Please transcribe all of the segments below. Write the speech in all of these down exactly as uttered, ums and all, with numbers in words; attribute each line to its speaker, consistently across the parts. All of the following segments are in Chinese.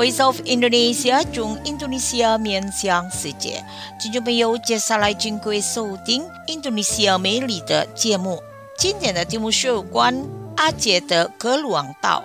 Speaker 1: Voice of Indonesia 中印度尼西亚面向世界，听众朋友，接下来请各位收听印度尼西亚美丽的节目。今天的题目是有关阿杰的格鲁昂岛。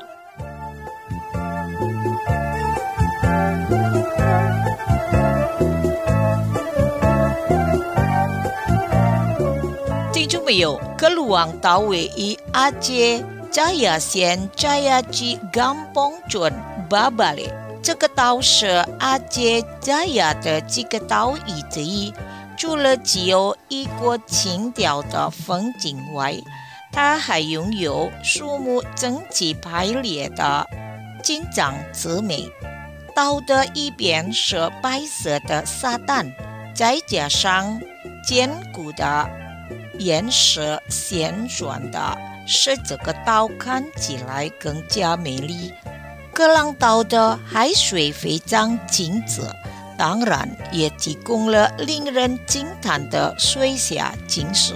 Speaker 1: 听众朋友，格鲁昂岛位于阿杰扎亚县扎亚基甘邦郡巴巴列，这个岛是阿杰扎亚的几个岛屿之一。除了具有异国情调的风景外，它还拥有树木整齐排列的金藏之美。岛的一边是白色的沙滩，再加上坚固的岩石旋转的，使这个岛看起来更加美丽。格朗岛的海水非常清澈，当然也提供了令人惊叹的水下景色。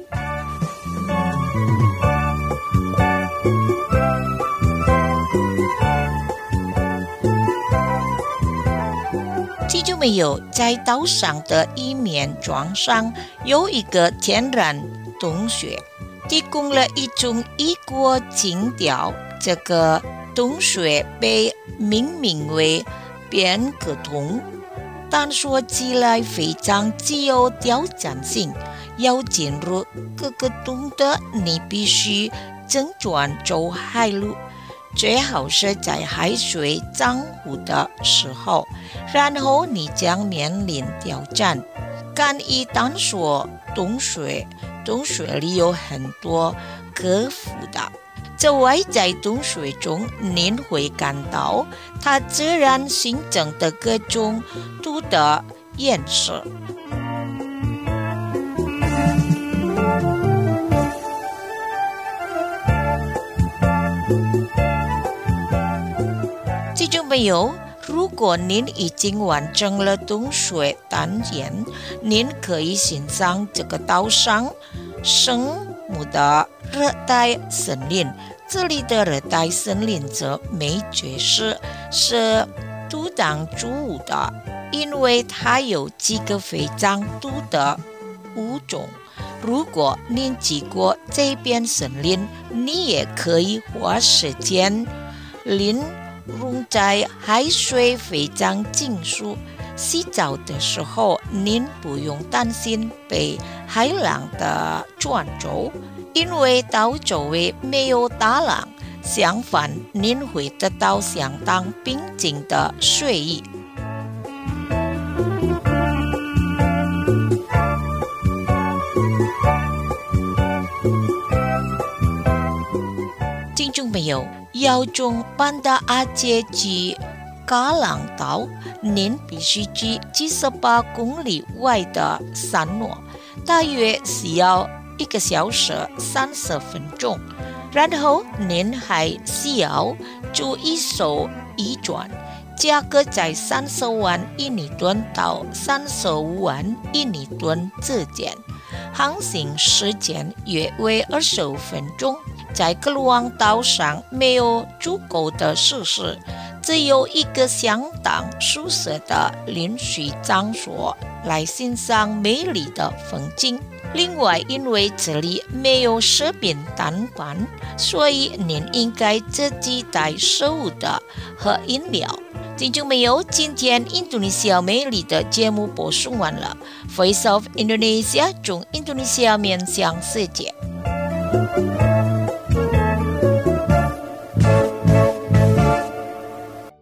Speaker 1: 听众朋友，在岛上的一面墙上有一个天然洞穴，提供了一种异国情调。这个洞穴被命名为边隔洞，但说起来非常具有挑战性。要进入各个洞的，你必须整转走海路，最好是在海水涨湖的时候，然后你将面临挑战。敢于探索洞穴，洞穴里有很多可服的。此外，在洞穴中，您会感到它自然形成的各种土的颜色。听众朋友，如果您已经完成了洞穴探险，您可以欣赏这个岛上生木的热带森林。这里的热带森林则没爵士是独当诸物的，因为它有几个非常多的物种。如果您经过这片森林，你也可以花时间淋溶在海水非常清楚。洗澡的时候，您不用担心被海浪的卷走，因为岛周围没有大浪，相反，您会得到相当平静的水域。听众朋友，要从班达阿杰至嘎朗岛，您必须去七十八公里外的山诺，大约需要一个小时三十分钟。然后您还需要租一艘渔船，价格在三十万印尼盾到三十五万印尼盾之间，航行时间约为二十五分钟。在格鲁昂岛上没有足够的设施，只有一个相当舒适的临时场所来欣赏美丽的风景。另外，因为这里没有食品摊贩，所以您应该自己带食物的和饮料。听众朋友，今天印度尼西亚美丽的节目播送完了。Voice of Indonesia 中印度尼西亚面向世界。